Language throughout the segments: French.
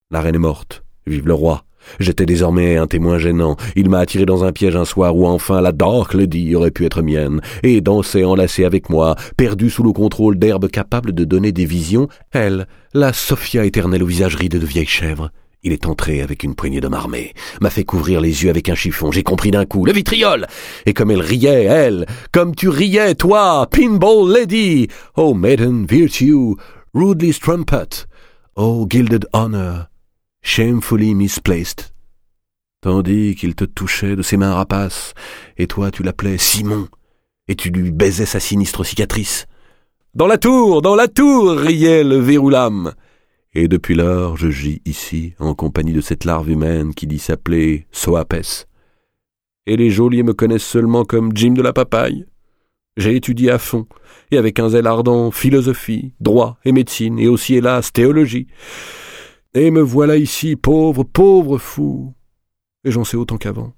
La reine est morte. Vive le roi. J'étais désormais un témoin gênant. Il m'a attiré dans un piège un soir où enfin la Dark Lady aurait pu être mienne, et dansait enlacée avec moi, perdue sous le contrôle d'herbes capables de donner des visions, elle, la Sophia éternelle au visage ridé de vieille chèvre. Il est entré avec une poignée d'hommes armés, m'a fait couvrir les yeux avec un chiffon, j'ai compris d'un coup, le vitriol! Et comme elle riait, elle, comme tu riais, toi, Pinball Lady! Oh maiden virtue, rudely strumpet, oh gilded honor, shamefully misplaced. Tandis qu'il te touchait de ses mains rapaces, et toi tu l'appelais Simon, et tu lui baisais sa sinistre cicatrice. Dans la tour, riait le verroulam. Et depuis lors, je gis ici, en compagnie de cette larve humaine qui dit s'appeler Soapes. Et les geôliers me connaissent seulement comme Jim de la Papaye. J'ai étudié à fond, et avec un zèle ardent, philosophie, droit et médecine, et aussi, hélas, théologie. Et me voilà ici, pauvre fou, et j'en sais autant qu'avant.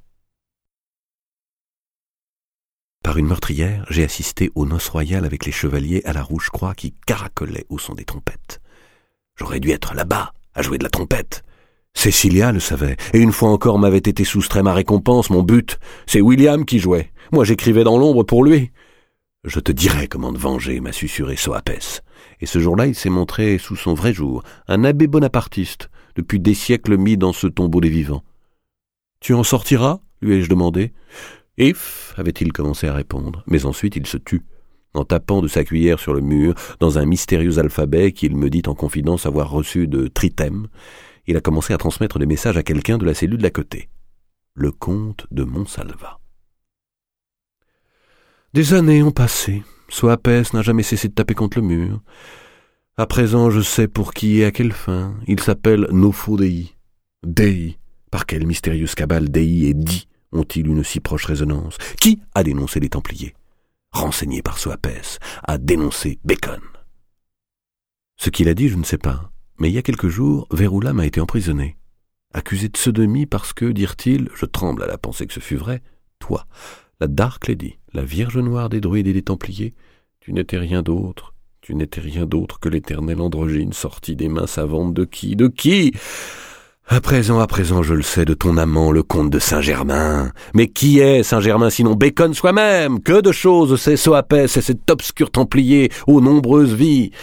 Par une meurtrière, j'ai assisté aux noces royales avec les chevaliers à la Rouge-Croix qui caracolaient au son des trompettes. J'aurais dû être là-bas, à jouer de la trompette. Cécilia le savait, et une fois encore m'avait été soustrait ma récompense, mon but. C'est William qui jouait. Moi j'écrivais dans l'ombre pour lui. Je te dirai comment te venger, m'a susurré Soapes. Et ce jour-là, il s'est montré sous son vrai jour, un abbé bonapartiste, depuis des siècles mis dans ce tombeau des vivants. « Tu en sortiras ?» lui ai-je demandé. « If » avait-il commencé à répondre, mais ensuite il se tut, en tapant de sa cuillère sur le mur, dans un mystérieux alphabet qu'il me dit en confidence avoir reçu de Tritem. Il a commencé à transmettre des messages à quelqu'un de la cellule d'à côté. Le comte de Montsalvat. Des années ont passé. Soapes n'a jamais cessé de taper contre le mur. À présent, je sais pour qui et à quelle fin. Il s'appelle Nofo Dei. Dei. Par quelle mystérieuse cabale Dei et Di ont-ils une si proche résonance? Qui a dénoncé les Templiers? Renseigné par Soapes, a dénoncé Bacon. Ce qu'il a dit, je ne sais pas, mais il y a quelques jours, Verroulam a été emprisonné. Accusé de sodomie parce que, dirent-ils, je tremble à la pensée que ce fut vrai, toi, la Dark Lady, la Vierge Noire des Druides et des Templiers, tu n'étais rien d'autre que l'éternelle androgyne sortie des mains savantes de qui? À présent, je le sais, de ton amant, le comte de Saint-Germain. Mais qui est Saint-Germain sinon Bacon soi-même? Que de choses c'est Soapes et cet obscur templier aux nombreuses vies.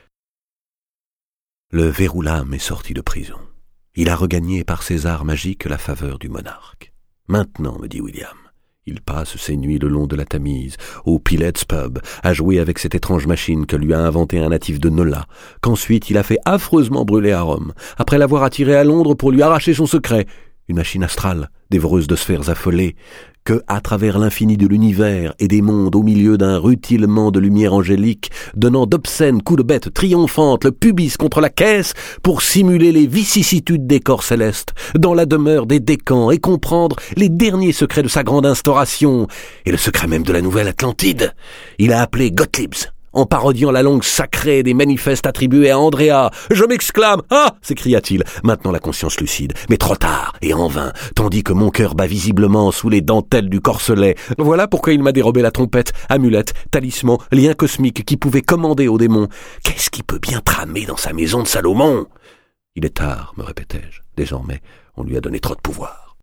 Le Verroulam est sorti de prison. Il a regagné par ses arts magiques la faveur du monarque. Maintenant, me dit William, il passe ses nuits le long de la Tamise, au Pilett's Pub, à jouer avec cette étrange machine que lui a inventée un natif de Nola, qu'ensuite il a fait affreusement brûler à Rome, après l'avoir attiré à Londres pour lui arracher son secret, une machine astrale, dévoreuse de sphères affolées, que, à travers l'infini de l'univers et des mondes, au milieu d'un rutilement de lumière angélique, donnant d'obscènes coups de bête triomphantes, le pubis contre la caisse, pour simuler les vicissitudes des corps célestes, dans la demeure des décans, et comprendre les derniers secrets de sa grande instauration, et le secret même de la nouvelle Atlantide. Il a appelé Gottliebs, en parodiant la langue sacrée des manifestes attribués à Andrea. Je m'exclame, « Ah !» s'écria-t-il, maintenant la conscience lucide, mais trop tard et en vain, tandis que mon cœur bat visiblement sous les dentelles du corselet. Voilà pourquoi il m'a dérobé la trompette, amulette, talisman, lien cosmique qui pouvait commander aux démons. Qu'est-ce qui peut bien tramer dans sa maison de Salomon? Il est tard, me répétai-je. Désormais, on lui a donné trop de pouvoir.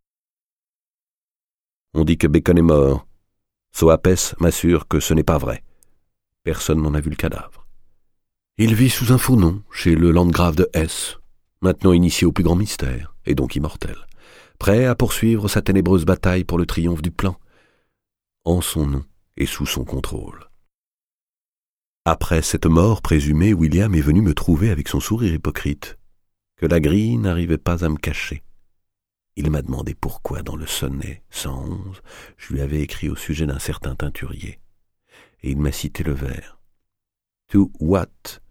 On dit que Bacon est mort. Soapes m'assure que ce n'est pas vrai. Personne n'en a vu le cadavre. Il vit sous un faux nom, chez le landgrave de Hesse, maintenant initié au plus grand mystère, et donc immortel, prêt à poursuivre sa ténébreuse bataille pour le triomphe du plan, en son nom et sous son contrôle. Après cette mort présumée, William est venu me trouver avec son sourire hypocrite, que la grille n'arrivait pas à me cacher. Il m'a demandé pourquoi, dans le sonnet 111, je lui avais écrit au sujet d'un certain teinturier. Et il m'a cité le vers. To what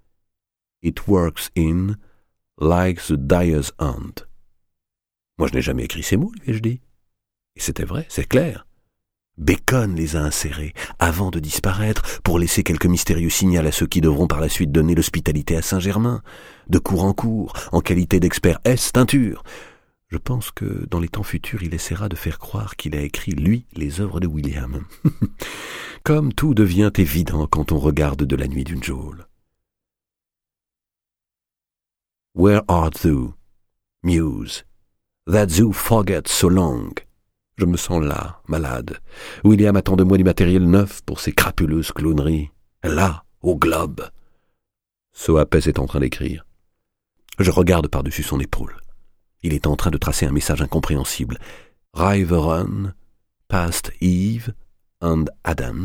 it works in, like the dyer's hand. Moi, je n'ai jamais écrit ces mots, lui ai-je dit. Et c'était vrai, c'est clair. Bacon les a insérés avant de disparaître pour laisser quelques mystérieux signaux à ceux qui devront par la suite donner l'hospitalité à Saint-Germain, de cour en qualité d'expert teinture. Je pense que dans les temps futurs, il essaiera de faire croire qu'il a écrit, lui, les œuvres de William. Comme tout devient évident quand on regarde de la nuit d'une geôle. Where art thou? Muse. That you forget so long. Je me sens là, malade. William attend de moi du matériel neuf pour ses crapuleuses clowneries. Là, au globe. Soapes est en train d'écrire. Je regarde par-dessus son épaule. Il est en train de tracer un message incompréhensible. Riverrun, past Eve and Adams.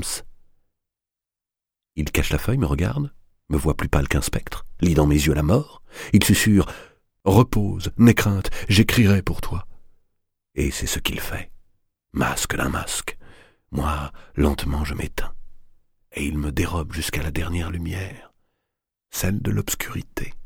Il cache la feuille, me regarde, me voit plus pâle qu'un spectre, lit dans mes yeux la mort. Il susurre « Repose, n'aie crainte, j'écrirai pour toi. » Et c'est ce qu'il fait. Masque d'un masque. Moi, lentement, je m'éteins. Et il me dérobe jusqu'à la dernière lumière, celle de l'obscurité.